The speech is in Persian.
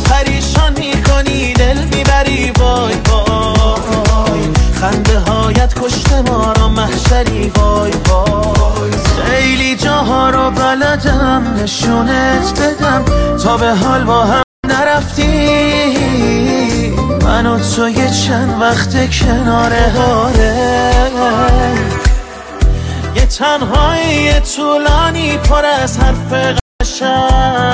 پریشان میکنی دل میبری وای وای خنده هایت کشته ما را محشری وای وای خیلی جاها رو بلدم نشونت بدم تا به حال با هم نرفتی من و تو یه چند وقت کناره هاره یه تنهایی طولانی پر از حرف قشنگ